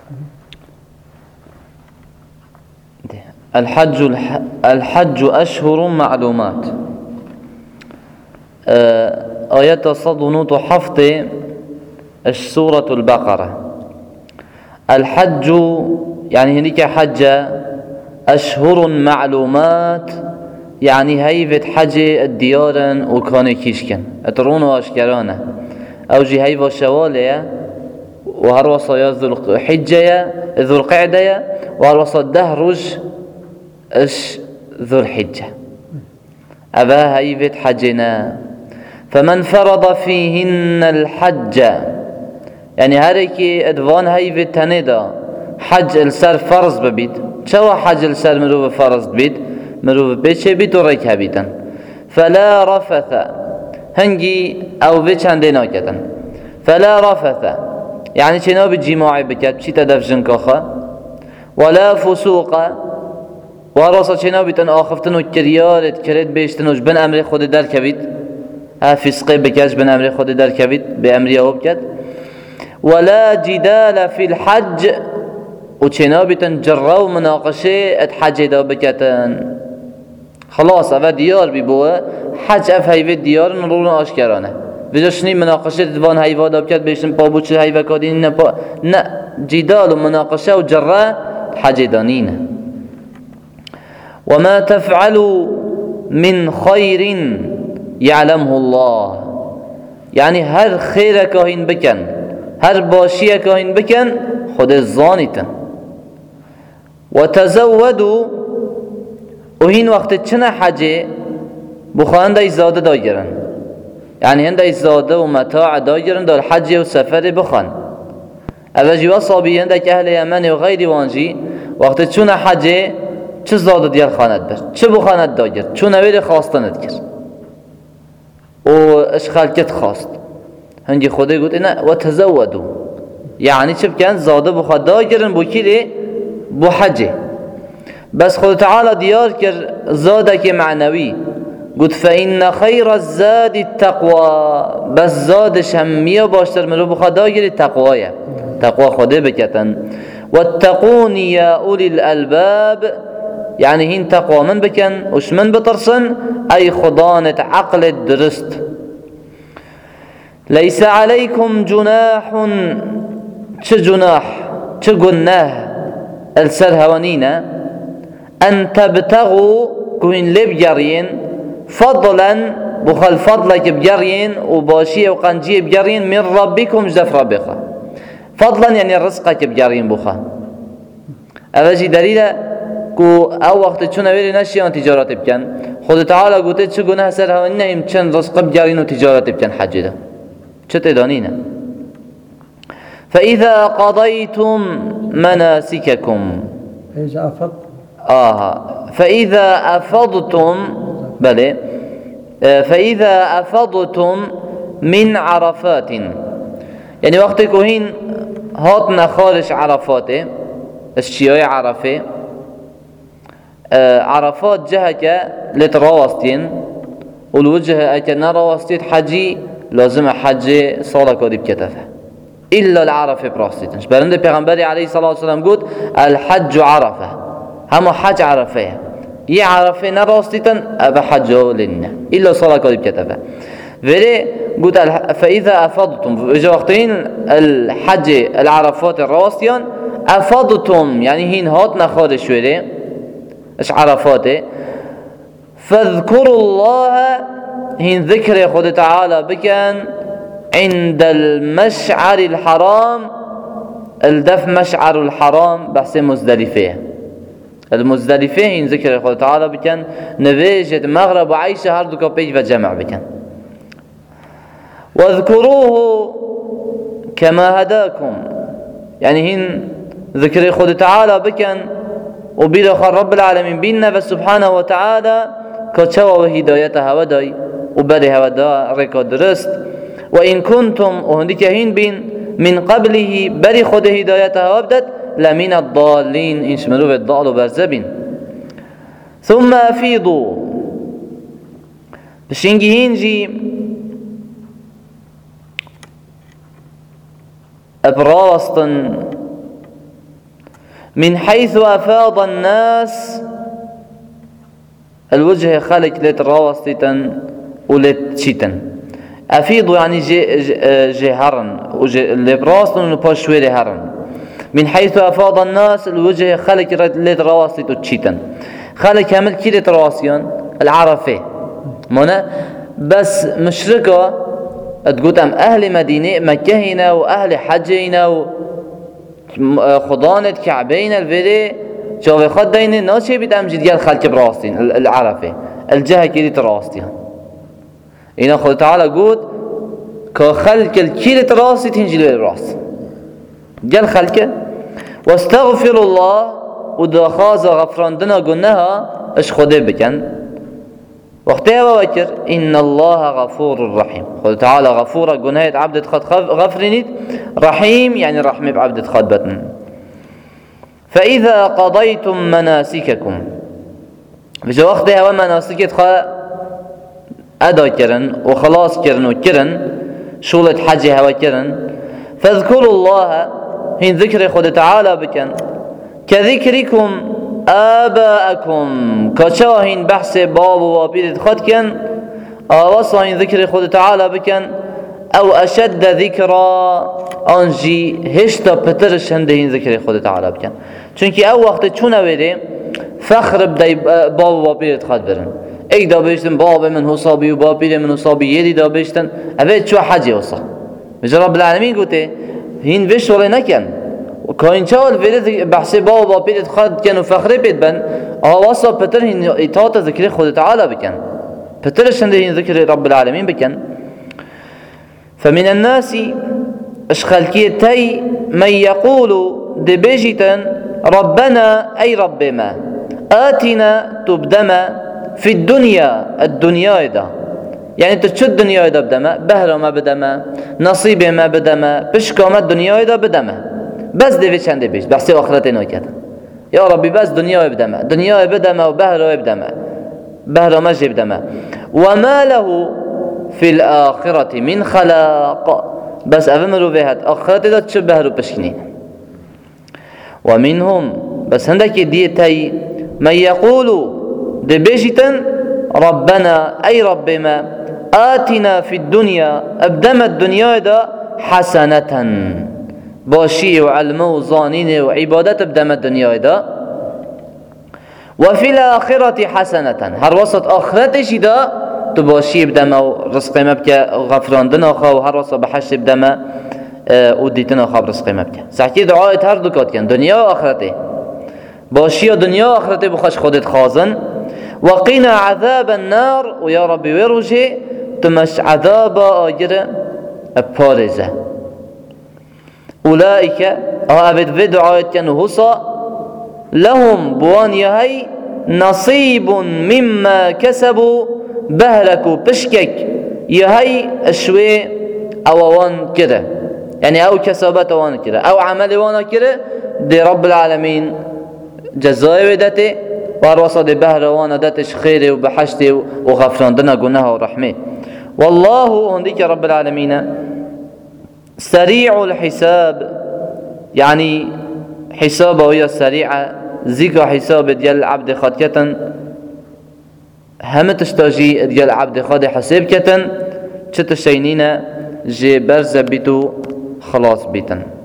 الحج أشهر معلومات. آيات صد ونوت حفظ سورة البقرة. الحج يعني هنيك حجة، أشهر معلومات يعني هيفت حجة الديارن وكان كيشكن اترون واشكرانه او جي هيفا شوالية وهروصا ذو الحجة ذو القعدة وهروصا دهرج ذو الحجة أبا هيفت حجنا. فمن فرض فيهن الحج يعني هاريكي ادوان هيفت تندا حج السر فرض ببيت. شو حج السر مروف فرض ببيت؟ مروف بيت شي بيت وريكها بيتا. فلا رفث هنجي او بيت عندنا كتا. فلا رفث يعني شنو بالجماع بكت بشي تدفجن كاخا، ولا فسوق ورصا شنو بيتن آخفتنو كريارت كريت بيشتنوش بن امري خود در كبيت ها فسقي بكاش بن امري خود در كبيت بامري او بكت. ولا جدال في الحج وشنو بيتن جروا مناقشه اتحج دا بكتن خلاص افا ديار بيبوه حج اف هيفه ديار نرون آشکرانه ویجاشنی مناقشه دوان هیوا دا بکرد بیشتن پابو چه هیوا کادین نه جدال و مناقشه و جره حج دانینه. وما تفعلوا من خير يعلمه الله يعني هر خير كاهين بكن هر باشيه كاهين بكن خود الزانيتن. وتزودوا وهين وقت چنه حجه بخوان دا ازاده داگرن يعني هنده ازاده و متاع داگرن دا الحج و سفر بخوان. اوه جوا صابي هنده که اهل یمن و غیری وانجی وقت چونه حجه چه زاده دیار خاند بر چه بخاند داگر چون اویل خواستند کرد و اش خلکت خواست هنگی خوده گوت اینا و تزودو يعني چه بکن زاده بخواد داگرن بو کلی بو حجه. بس خود تعالى ديار كر زادك معنوي قلت فإن خير الزاد التقوى بس زادش همية باشتر ملو بخداير التقوى تقوى خده بكتن. واتقون يا أولي الألباب يعني هين تقوى من بكن وش من بطرسن أي خضانة عقل الدرست. ليس عليكم جناح چه جناح چه گناه السر هوانينا أن تبتغوا كوين لبجرين فضلا بخل فضلك بجرين وباشية وقنجية بجرين من ربكم زفر بخا فضلا يعني رزقك بجرين بخا. أفجي دليل كو أو وقت چون أولي نشيان تجارات بكن خود تعالى قلت چه گناه سر هوانينا يمچن رزق بجرين وتجارات بكن حج ده چه تدانينا. فإذا قضيتم مناسككم إذا أفضت فإذا أفضتم بلى فإذا أفضتم من عرفات يعني وقت كوهين هاتنا خارج عرفاته الشيوع عرفه عرفات جهك لتراوستين والوجه أكنا راوستيت حجي لازم حج صالة كودي بكتفه إلا العرفة براستيتنش برند پیغمبر عليه الصلاة والسلام قلت الحج عرفة هم حج عرفة ي عرفة نراستيتن أبا حجه لنا إلا صلاة كذب كتبه فلي قلت فإذا أفضتم إجا وقتين الحج العرفات الراستيان أفضتم يعني هين هاتنا خارج شوية إيش عرفاته فاذكروا الله هين ذكر خود تعالى بكن عند المشعر الحرام الدف مشعر الحرام بحث مزدلفه المزدلفه هين ذكر الله تعالى بكن نواجد مغرب وعيشة هردو كبيج وجمع بكن. واذكروه كما هداكم يعني هين ذكر الله تعالى بكن وبيلخ رب العالمين بينا سبحانه وتعالى كتشوى وهدايتها وداي وبرها ودا ركض درست. وإن كنتم وهنديك هين بين من قبله بري خود هدايتها وابدت لمن الضالين إن شملوا الضال وبرزبين. ثم أفيضوا بشينجي هينجي أبراستن من حيث أفاض الناس الوجه خلق لتراوستن ولتشيتن. أفيض يعني جي هرن لبراستن وباشويري هرن. من حيث أفاض الناس الوجه خلق لتراوستن وتشيتن. خلق كامل كي لتراوستن العرفة منا بس مشركة تقول أم أهل مدينة مكة هنا وأهل حج هنا وخضانة كعبين الفيدي شوفي خد دين ناشي بدأم جديال خلق براستين العرفة الجهة كي تراستين. إن خد تعالى قول كخلق الكي تراستي تنجل الراس جل خلقه. واستغفر الله ودخاز غفران دنا قلناها اش خده بكن وقتها وكر إن الله غفور رحيم. خد تعالى غفورة قناية عبد خد غفرنيت رحيم يعني رحمة بعبد خد بطن. فإذا قضيتم مناسككم في وقتها ومناسكت أدا كرن وخلاص كرن وكرن شولة حجها وكرن فاذكروا الله هين ذكر خد تعالى بكن كذكركم آباءكم كشاهين بحث باب وابيد خدكن وصاهين ذكر خد تعالى بكن أو أشد ذكرى أنجي هشتا بترش هندهين ذكر خد تعالى بكن چونكي أو وقت چونه ويدي فخر بدأي باب وابيد خد برن ايك دا بيشتن باب من حسابي وبابيد من حسابي يدي دا بيشتن أبيت شو حاجة وصا بجا رب العالمين قلت هين بيش ولا نكن وكاين شاول فيدي بحث باب وابيد خد كن وفخر بيد بن وصا بتر هين إطاعة ذكر خد تعالى بكن بترش هندهين ذكر رب العالمين بكن. فمن الناس اشخالكيتي من يقول دبيجتا ربنا أي ربما آتنا تبدما في الدنيا دا يعني تشد الدنيا دا بدما بهرة ما بدما نصيب ما بدما بشكا ما الدنيا دا بدما بس دبيش عند دبيش بحسي آخرتين وكذا يا ربي بس دنيا بدما دنيا بدما وبهرة بدما بهرة ما جي بدما وما له في الآخرة من خلاق بس أفهموا بهات آخرتي دا تشبهروا بشكنين. ومنهم بس عندك ديتي من يقول دبيجتا ربنا أي ربما آتنا في الدنيا أبدما الدنيا دا حسنة باشي وعلم وظانين وعبادة أبدما الدنيا دا وفي الآخرة حسنة هر وسط آخرتش دا تباشي بدما ورزق ما بك غفران دنا خا وهر وسط بحش بدما وديتنا خا برزق ما بك سحكي دعاء هر دكات كان دنيا وآخرته باشي دنيا وآخرته بخش خودت خازن وقنا عذاب النار ويا ربي ويرجي تمش عذاب آجر بارزة أولئك أبد في دعاء كان هصا لهم بوانيهي نصيب مما كسبوا بهلكوا بشكك يهي أشوي أوان كده يعني أو كسبت أوان كده أو عمل أوان كده دي رب العالمين جزائي ودته واروصد بهر وانا داتش خيري وبحشتي وغفران دنا قناها ورحمه. والله هنديك رب العالمين سريع الحساب يعني حسابه وهي سريعة ذكر حساب ديال العبد خاتكة هم تشتاجي ديال العبد خاد حساب كتن چتشينينا جي برز بيتو خلاص بيتن.